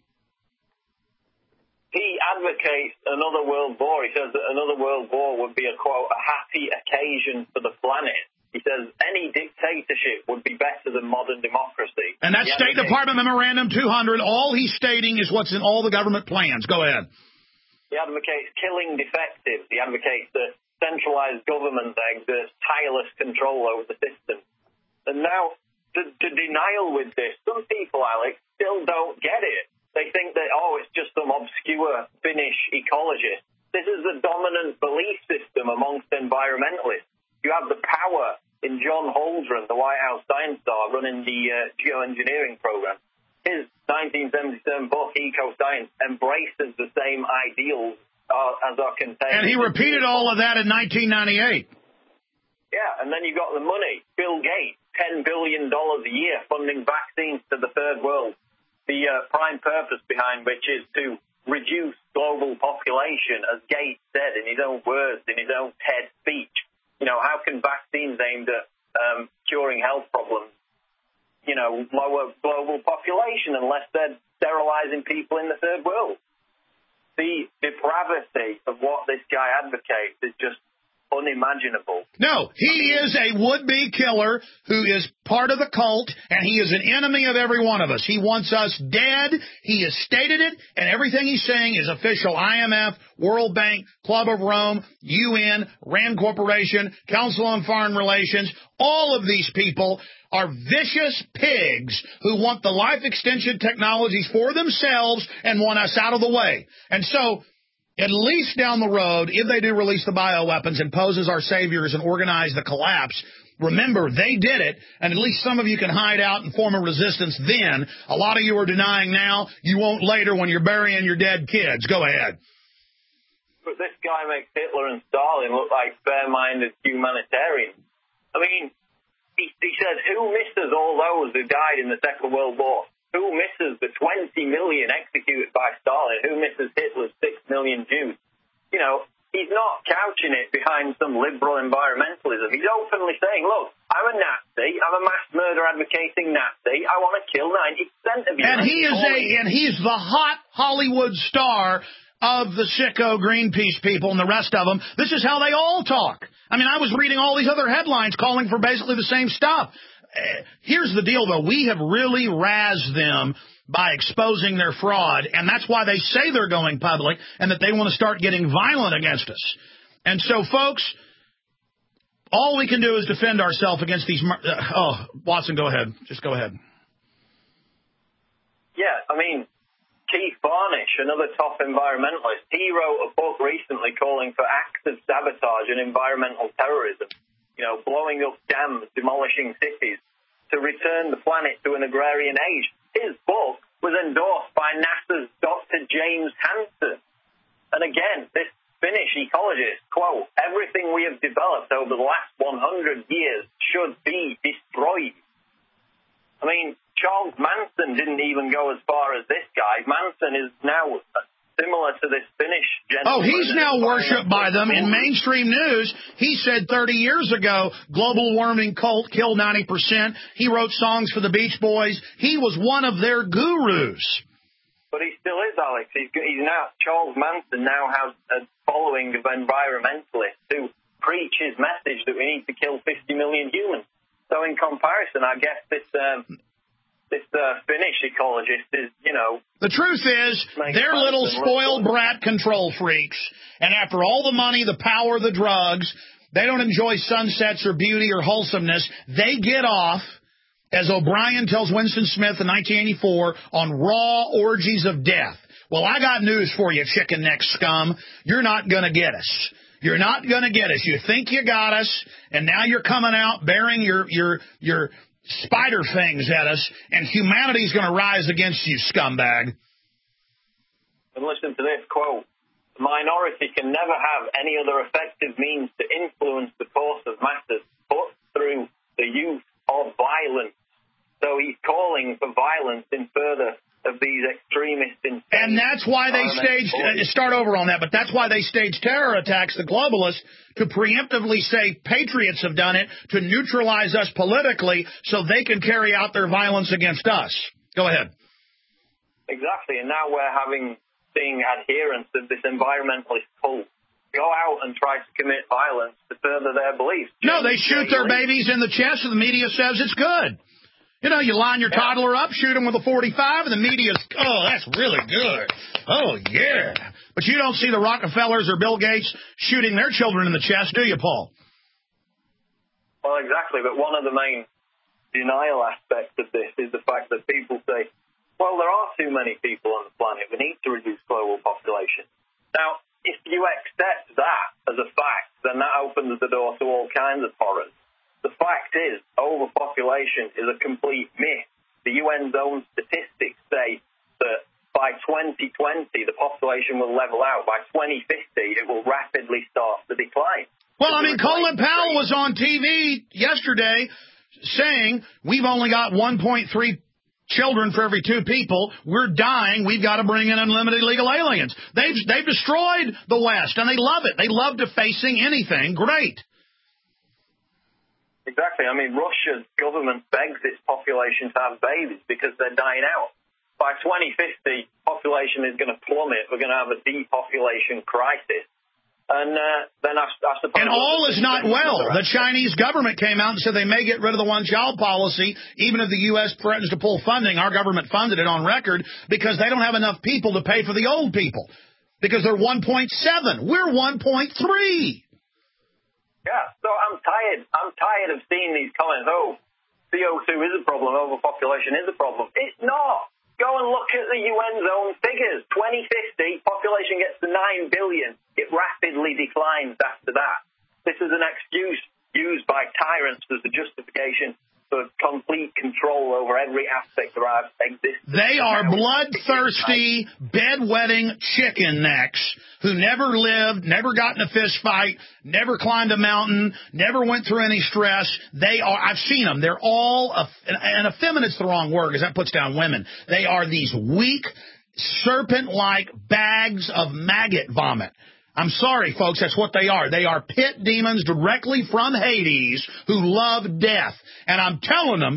He advocates another world war. He says that another world war would be a, quote, a happy occasion for the planet. He says any dictatorship would be better than modern democracy. And that's State Department Memorandum 200. All he's stating is what's in all the government plans. Go ahead. He advocates killing defectives. He advocates that centralized government exerts tireless control over the system. And now, the denial with this, some people, Alex, still don't get it. They think that, it's just some obscure Finnish ecologist. This is the dominant belief system amongst environmentalists. You have the power in John Holdren, the White House science star, running the geoengineering program. His 1977 book, Eco Science, embraces the same ideals as our containers. And he repeated all of that in 1998. Yeah, and then you got the money. Bill Gates, $10 billion a year funding vaccines to the third world. The prime purpose behind which is to reduce global population, as Gates said in his own words, in his own TED speech. You know, how can vaccines aimed at curing health problems, you know, lower global population unless they're sterilizing people in the third world? The depravity of what this guy advocates is just unimaginable. No, he is a would-be killer who is part of the cult, and he is an enemy of every one of us. He wants us dead. He has stated it, and everything he's saying is official. IMF, World Bank, Club of Rome, UN, RAND Corporation, Council on Foreign Relations. All of these people are vicious pigs who want the life extension technologies for themselves and want us out of the way. And so, at least down the road, if they do release the bioweapons and pose as our saviors and organize the collapse, remember, they did it, and at least some of you can hide out and form a resistance then. A lot of you are denying now. You won't later when you're burying your dead kids. Go ahead. But this guy makes Hitler and Stalin look like fair-minded humanitarians. I mean, he said, who misses all those who died in the Second World War? Who misses the 20 million executed by Stalin? Who misses Hitler's 6 million Jews? You know, he's not couching it behind some liberal environmentalism. He's openly saying, look, I'm a Nazi. I'm a mass murder advocating Nazi. I want to kill 90% of you. And he's the hot Hollywood star of the sicko Greenpeace people and the rest of them. This is how they all talk. I mean, I was reading all these other headlines calling for basically the same stuff. Here's the deal, though. We have really razzed them by exposing their fraud, and that's why they say they're going public and that they want to start getting violent against us. And so, folks, all we can do is defend ourselves against these... Watson, go ahead. Just go ahead. Yeah, I mean, Keith Varnish, another top environmentalist, he wrote a book recently calling for acts of sabotage and environmental terrorism. You know, blowing up dams, demolishing cities, to return the planet to an agrarian age. His book was endorsed by NASA's Dr. James Hansen. And again, this Finnish ecologist, quote, everything we have developed over the last 100 years should be destroyed. I mean, Charles Manson didn't even go as far as this guy. Manson is now similar to this Finnish gentleman. Oh, he's now worshipped by them. In mainstream news, he said 30 years ago, global warming cult killed 90%. He wrote songs for the Beach Boys. He was one of their gurus. But he still is, Alex. He's now, Charles Manson now has a following of environmentalists who preach his message that we need to kill 50 million humans. So in comparison, I guess this Finnish ecologist is, you know... The truth is, they're little spoiled brat control freaks. And after all the money, the power, the drugs, they don't enjoy sunsets or beauty or wholesomeness. They get off, as O'Brien tells Winston Smith in 1984, on raw orgies of death. Well, I got news for you, chicken neck scum. You're not going to get us. You're not going to get us. You think you got us, and now you're coming out bearing your spider fangs at us, and humanity's going to rise against you, scumbag. And listen to this quote. The minority can never have any other effective means to influence the course of matters but through the use of violence. So he's calling for violence in further of these extremists. And that's why they staged, start over on that, but that's why they staged terror attacks, the globalists, to preemptively say patriots have done it, to neutralize us politically so they can carry out their violence against us. Go ahead. Exactly, and now we're seeing adherents of this environmentalist cult go out and try to commit violence to further their beliefs. No, they shoot their babies in the chest and the media says it's good. You know, you line your toddler up, shoot him with a .45, and the media's, oh, that's really good. Oh, yeah. But you don't see the Rockefellers or Bill Gates shooting their children in the chest, do you, Paul? Well, exactly. But one of the main denial aspects of this is the fact that people say, well, there are too many people on the planet. We need to reduce global population. Now, if you accept that as a fact, then that opens the door to all kinds of horrors. The fact is, overpopulation is a complete myth. The UN's own statistics say that by 2020, the population population will level out. By 2050, it will rapidly start to decline. Well, I mean, Colin Powell was on TV yesterday saying we've only got 1.3 children for every 2 people. We're dying. We've got to bring in unlimited legal aliens. They've destroyed the West, and they love it. They love defacing anything. Great. Exactly. I mean, Russia's government begs its population to have babies because they're dying out. By 2050, population is going to plummet. We're going to have a depopulation crisis. And then I suppose... And all is not well. The Chinese government came out and said they may get rid of the one-child policy, even if the U.S. threatens to pull funding. Our government funded it on record because they don't have enough people to pay for the old people. Because they're 1.7. We're 1.3. Yeah, so I'm tired of seeing these comments, oh, CO2 is a problem, overpopulation is a problem. It's not. Go and look at the UN's own figures. 2050, population gets to 9 billion. It rapidly declines after that. This is an excuse used by tyrants as a justification for complete control over every aspect of our existence. They are bloodthirsty, bedwetting chicken necks who never lived, never got in a fist fight, never climbed a mountain, never went through any stress. I've seen them. They're all, and effeminate's the wrong word because that puts down women. They are these weak, serpent-like bags of maggot vomit. I'm sorry, folks, that's what they are. They are pit demons directly from Hades who love death. And I'm telling them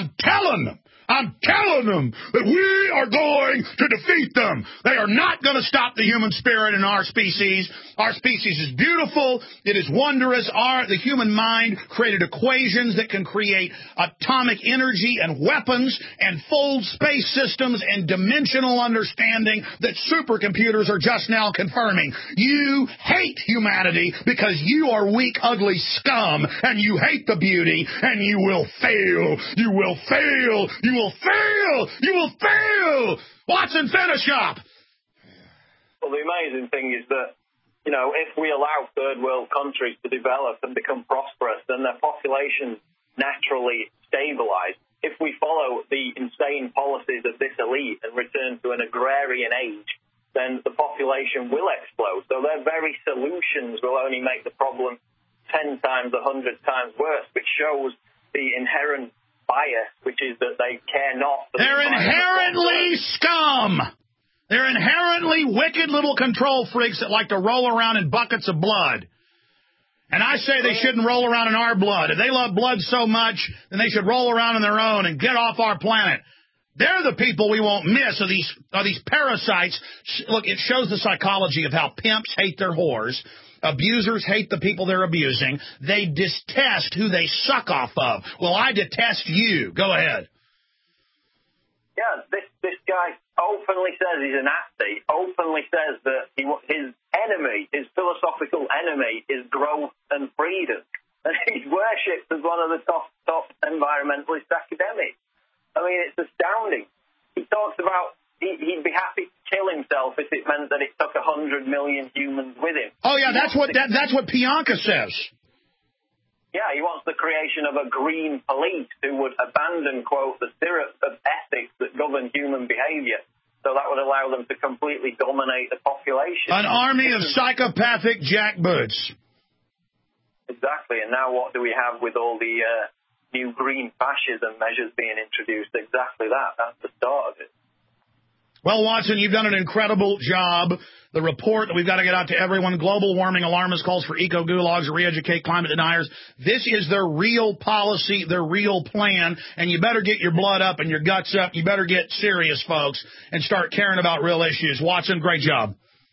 that we are going to defeat them. They are not going to stop the human spirit in our species. Our species is beautiful. It is wondrous. The human mind created equations that can create atomic energy and weapons and fold space systems and dimensional understanding that supercomputers are just now confirming. You hate humanity because you are weak, ugly scum, and you hate the beauty, and you will fail. You will fail. You will fail. You will fail. Watson, finish up. Well, the amazing thing is that, if we allow third world countries to develop and become prosperous, then their populations naturally stabilize. If we follow the insane policies of this elite and return to an agrarian age, then the population will explode. So their very solutions will only make the problem 10 times, 100 times worse, which shows the inherent bias, which is that they care not. They're inherently scum. They're inherently wicked little control freaks that like to roll around in buckets of blood. And I say they shouldn't roll around in our blood. If they love blood so much, then they should roll around in their own and get off our planet. They're the people we won't miss, are these parasites. Look, it shows the psychology of how pimps hate their whores. Abusers hate the people they're abusing. They detest who they suck off of. Well, I detest you. Go ahead. Yeah, this guy openly says he's a Nazi, openly says that his enemy, his philosophical enemy, is growth and freedom. And he's worshipped as one of the top environmentalist academics. I mean, it's astounding. He talks about he'd be happy to kill himself if it meant that it took 100 million humans with him. Oh, yeah, that's what Pianka says. Yeah, he wants the creation of a green police who would abandon, quote, the syrup of ethics that govern human behavior. So that would allow them to completely dominate the population. An army of psychopathic jackboots. Exactly. And now what do we have with all the new green fascism measures being introduced? Exactly that. That's the start of it. Well, Watson, you've done an incredible job. The report that we've got to get out to everyone, global warming alarmist calls for eco-gulags to re-educate climate deniers. This is their real policy, their real plan, and you better get your blood up and your guts up. You better get serious, folks, and start caring about real issues. Watson, great job.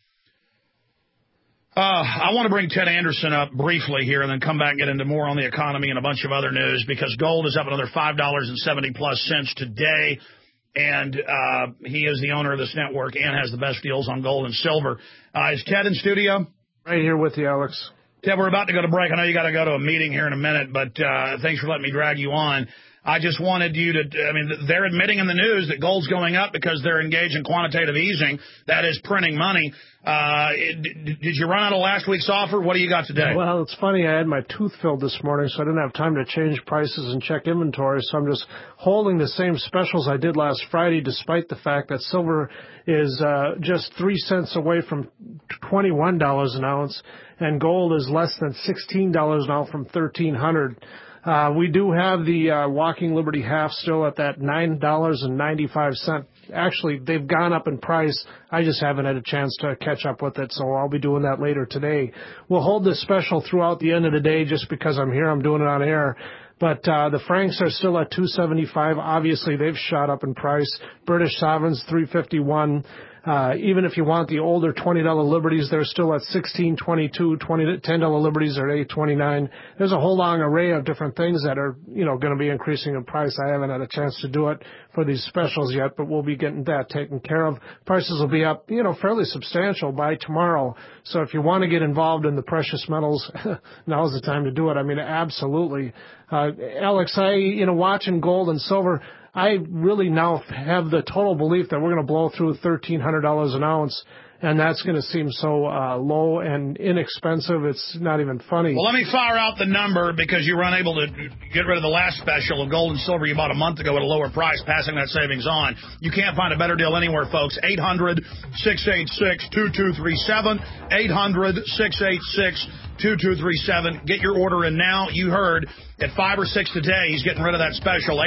I want to bring Ted Anderson up briefly here and then come back and get into more on the economy and a bunch of other news because gold is up another $5.70+ today. And he is the owner of this network and has the best deals on gold and silver. Is Ted in studio? Right here with you, Alex. Ted, we're about to go to break. I know you got to go to a meeting here in a minute, but thanks for letting me drag you on. I just wanted you to, they're admitting in the news that gold's going up because they're engaged in quantitative easing. That is printing money. Did you run out of last week's offer? What do you got today? Well, it's funny. I had my tooth filled this morning, so I didn't have time to change prices and check inventory. So I'm just holding the same specials I did last Friday, despite the fact that silver is just 3 cents away from $21 an ounce, and gold is less than $16 an ounce from $1,300. We do have the Walking Liberty half still at that $9.95. Actually, they've gone up in price. I just haven't had a chance to catch up with it, so I'll be doing that later today. We'll hold this special throughout the end of the day just because I'm here. I'm doing it on air. But the francs are still at $2.75. Obviously, they've shot up in price. British sovereigns, $3.51. Even if you want the older $20 Liberties, they're still at $16.22. $10 Liberties are at $8.29. There's a whole long array of different things that are, going to be increasing in price. I haven't had a chance to do it for these specials yet, but we'll be getting that taken care of. Prices will be up, fairly substantial by tomorrow. So if you want to get involved in the precious metals, now's the time to do it. Absolutely. Alex, watching gold and silver, I really now have the total belief that we're going to blow through $1,300 an ounce, and that's going to seem so low and inexpensive. It's not even funny. Well, let me fire out the number because you were unable to get rid of the last special of gold and silver you bought a month ago at a lower price, passing that savings on. You can't find a better deal anywhere, folks. 800-686-2237. 800-686-2237. Get your order in now. You heard at 5 or 6 today, he's getting rid of that special,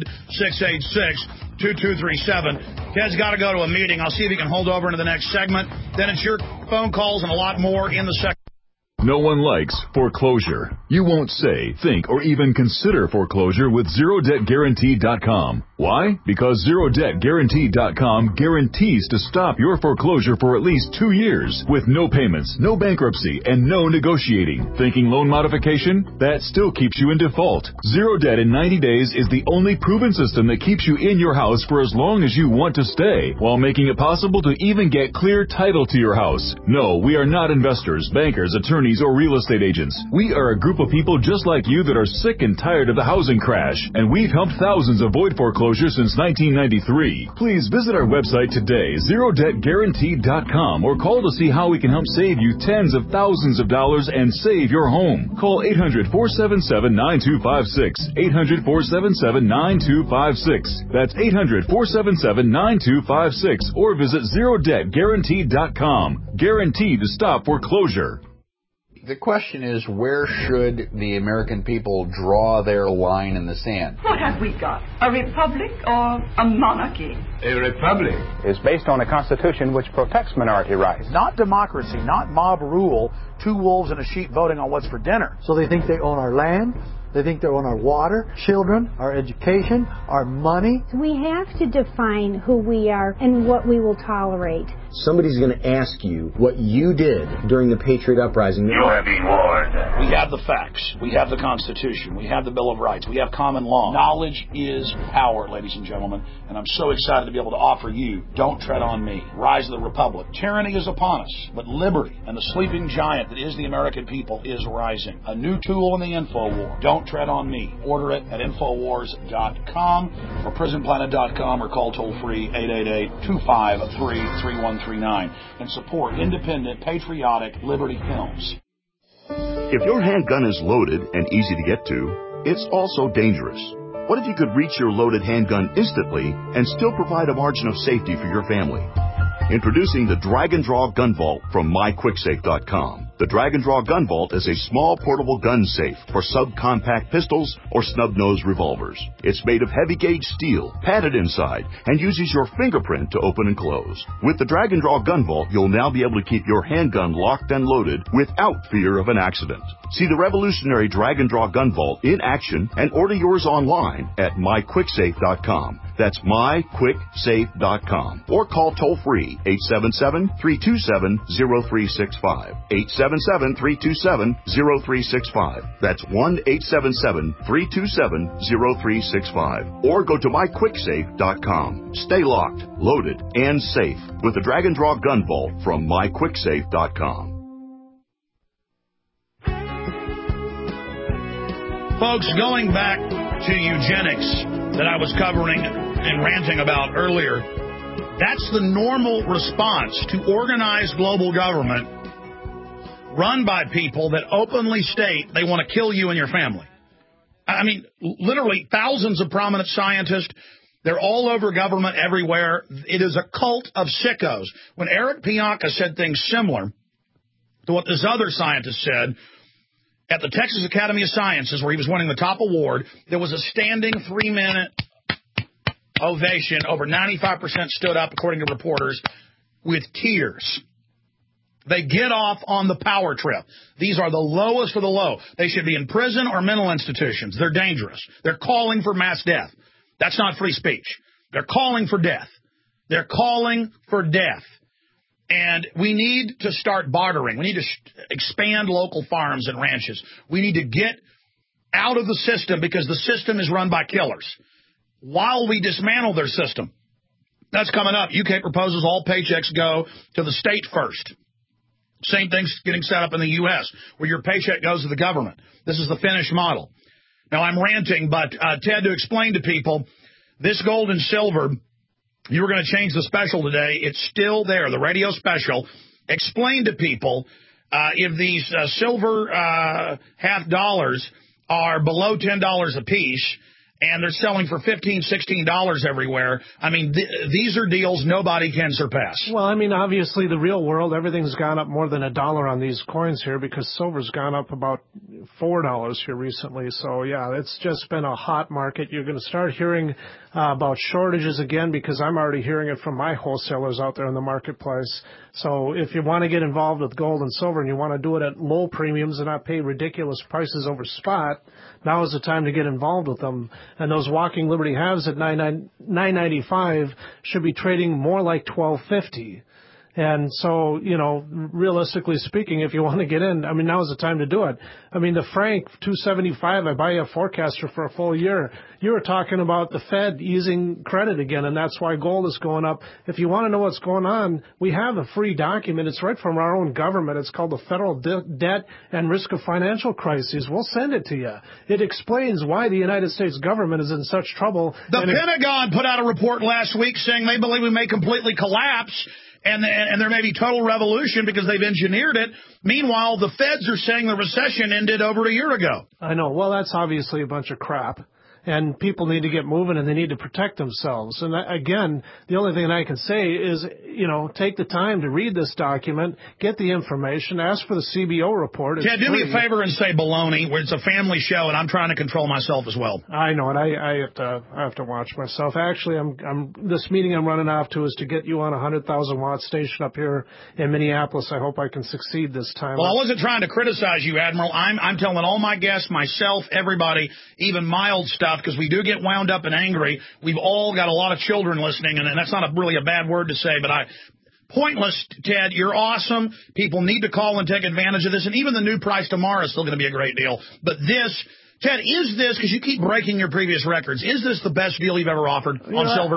800-686-2237. Ted's got to go to a meeting. I'll see if he can hold over into the next segment. Then it's your phone calls and a lot more in the second. No one likes foreclosure. You won't say, think, or even consider foreclosure with ZeroDebtGuarantee.com. Why? Because ZeroDebtGuarantee.com guarantees to stop your foreclosure for at least 2 years with no payments, no bankruptcy, and no negotiating. Thinking loan modification? That still keeps you in default. Zero Debt in 90 days is the only proven system that keeps you in your house for as long as you want to stay, while making it possible to even get clear title to your house. No, we are not investors, bankers, attorneys, or real estate agents. We are a group of people just like you that are sick and tired of the housing crash, and we've helped thousands avoid foreclosure since 1993. Please visit our website today, ZeroDebtGuarantee.com, or call to see how we can help save you tens of thousands of dollars and save your home. Call 800-477-9256. 800-477-9256. That's 800-477-9256, or visit ZeroDebtGuarantee.com. Guaranteed to stop foreclosure. The question is, where should the American people draw their line in the sand? What have we got? A republic or a monarchy? A republic is based on a constitution which protects minority rights. Not democracy, not mob rule, 2 wolves and a sheep voting on what's for dinner. So they think they own our land, they think they own our water, children, our education, our money. We have to define who we are and what we will tolerate. Somebody's going to ask you what you did during the Patriot Uprising. You have been warned. We have the facts. We have the Constitution. We have the Bill of Rights. We have common law. Knowledge is power, ladies and gentlemen, and I'm so excited to be able to offer you Don't Tread on Me, Rise of the Republic. Tyranny is upon us, but liberty and the sleeping giant that is the American people is rising. A new tool in the info war. Don't Tread on Me. Order it at Infowars.com or PrisonPlanet.com, or call toll-free 888-253-3139 and support independent, patriotic Liberty films. If your handgun is loaded and easy to get to, it's also dangerous. What if you could reach your loaded handgun instantly and still provide a margin of safety for your family? Introducing the Drag and Draw Gun Vault from MyQuickSafe.com. The Drag and Draw Gun Vault is a small portable gun safe for subcompact pistols or snub-nosed revolvers. It's made of heavy-gauge steel, padded inside, and uses your fingerprint to open and close. With the Drag and Draw Gun Vault, you'll now be able to keep your handgun locked and loaded without fear of an accident. See the revolutionary Drag and Draw Gun Vault in action and order yours online at MyQuickSafe.com. That's MyQuickSafe.com. Or call toll-free 877-327-0365. 877-327-0365. That's 1-877-327-0365. Or go to MyQuickSafe.com. Stay locked, loaded, and safe with the Drag and Draw Gun Vault from MyQuickSafe.com. Folks, going back to eugenics that I was covering and ranting about earlier. That's the normal response to organized global government run by people that openly state they want to kill you and your family. I mean, literally thousands of prominent scientists. They're all over government everywhere. It is a cult of sickos. When Eric Pianka said things similar to what this other scientist said at the Texas Academy of Sciences, where he was winning the top award, there was a standing 3-minute ovation. Over 95% stood up, according to reporters, with tears. They get off on the power trip. These are the lowest of the low. They should be in prison or mental institutions. They're dangerous. They're calling for mass death. That's not free speech. They're calling for death. They're calling for death. And we need to start bartering. We need to expand local farms and ranches. We need to get out of the system because the system is run by killers. While we dismantle their system. That's coming up. UK proposes all paychecks go to the state first. Same thing's getting set up in the U.S., where your paycheck goes to the government. This is the Finnish model. Now, I'm ranting, but, Ted, to explain to people, this gold and silver, you were going to change the special today. It's still there, the radio special. Explain to people if these silver half dollars are below $10 a piece, and they're selling for $15, $16 everywhere. I mean, these are deals nobody can surpass. Well, I mean, obviously, the real world, everything's gone up more than $1 on these coins here because silver's gone up about $4 here recently. So, yeah, it's just been a hot market. You're going to start hearing about shortages again because I'm already hearing it from my wholesalers out there in the marketplace. So if you want to get involved with gold and silver and you want to do it at low premiums and not pay ridiculous prices over spot, now is the time to get involved with them. And those walking Liberty halves at $9.95 should be trading more like $12.50. And so, you know, realistically speaking, if you want to get in, I mean, now is the time to do it. I mean, the Frank 275, I buy a forecaster for a full year. You were talking about the Fed easing credit again, and that's why gold is going up. If you want to know what's going on, we have a free document. It's right from our own government. It's called the Federal Debt and Risk of Financial Crises. We'll send it to you. It explains why the United States government is in such trouble. The Pentagon put out a report last week saying they believe we may completely collapse. And there may be total revolution because they've engineered it. Meanwhile, the feds are saying the recession ended over a year ago. I know. Well, that's obviously a bunch of crap. And people need to get moving and they need to protect themselves. And again, the only thing I can say is, you know, take the time to read this document, get the information, ask for the CBO report. Ted, do me a favor and say baloney, where it's a family show and I'm trying to control myself as well. I know, and I have to watch myself. Actually, this meeting I'm running off to is to get you on a 100,000 watt station up here in Minneapolis. I hope I can succeed this time. Well, I wasn't trying to criticize you, Admiral. I'm telling all my guests, myself, everybody, even mild stuff, because we do get wound up and angry. We've all got a lot of children listening, and that's not really a bad word to say, but pointless, Ted. You're awesome. People need to call and take advantage of this, and even the new price tomorrow is still going to be a great deal. But this, Ted, is this, because you keep breaking your previous records, is this the best deal you've ever offered on silver?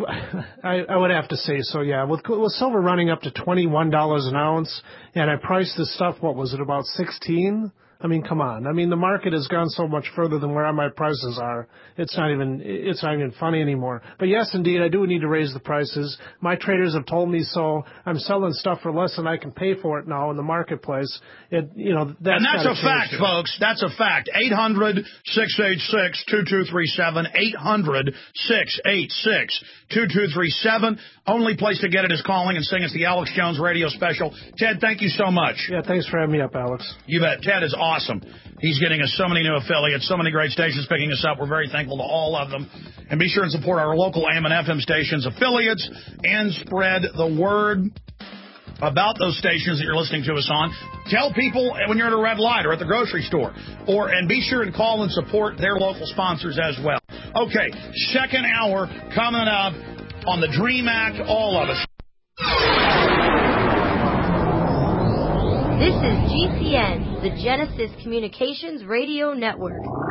I would have to say so, yeah. With silver running up to $21 an ounce, and I priced this stuff, what was it, about $16? I mean, come on. I mean, the market has gone so much further than where my prices are. It's not even funny anymore. But yes, indeed, I do need to raise the prices. My traders have told me so. I'm selling stuff for less than I can pay for it now in the marketplace. And that's a fact, folks. That's a fact. 800-686-2237. 800-686-2237. Only place to get it is calling and saying it's the Alex Jones radio special. Ted, thank you so much. Yeah, thanks for having me up, Alex. You bet. Ted is awesome. He's getting us so many new affiliates, so many great stations picking us up. We're very thankful to all of them. And be sure and support our local AM and FM stations, affiliates, and spread the word about those stations that you're listening to us on. Tell people when you're at a red light or at the grocery store. And be sure and call and support their local sponsors as well. Okay, second hour coming up on the DREAM Act, all of us. This is GCN, the Genesis Communications Radio Network.